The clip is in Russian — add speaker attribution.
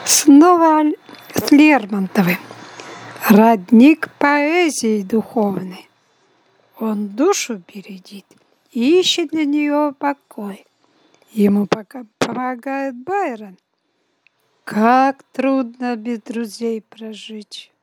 Speaker 1: Снова с Лермонтовым. Родник поэзии духовной. Он душу бередит и ищет для нее покой. Ему пока помогает Байрон. Как трудно без друзей прожить.